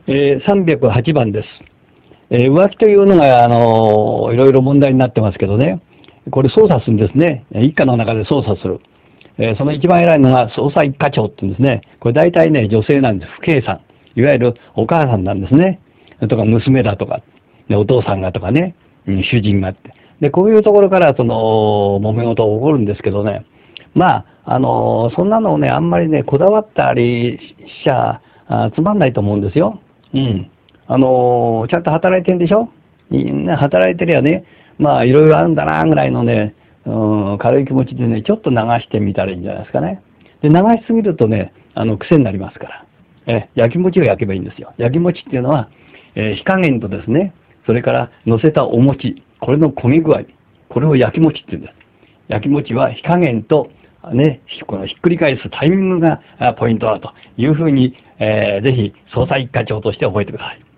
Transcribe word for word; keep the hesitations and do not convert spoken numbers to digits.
えー、さんびゃくはちばんです。えー、浮気というのが、あのーいろいろ問題になってますけどね、これ捜査するんですね。一家の中で捜査する。えーその一番偉いのが捜査一課長って言うんですね。これ大体ね、女性なんです。父兄さん。いわゆるお母さんなんですね。とか娘だとか、でお父さんがとかね、うん主人がって。で、こういうところからその、揉め事が起こるんですけどね。まあ、あのーそんなのをね、あんまりね、こだわったりしちゃ、あつまんないと思うんですよ。うん。あのーちゃんと働いてるんでしょ。みんな働いてりゃね、まあ、いろいろあるんだな、ぐらいのね、うん、軽い気持ちでね、ちょっと流してみたらいいんじゃないですかね。で、流しすぎるとね、あの、癖になりますから。え、焼き餅を焼けばいいんですよ。焼き餅っていうのは、えー火加減とですね、それから乗せたお餅、これの焦げ具合、これを焼き餅っていうんです。焼き餅は火加減と、ね、このひっくり返すタイミングがあポイントだというふうに、えーぜひ捜査一課長として覚えてください。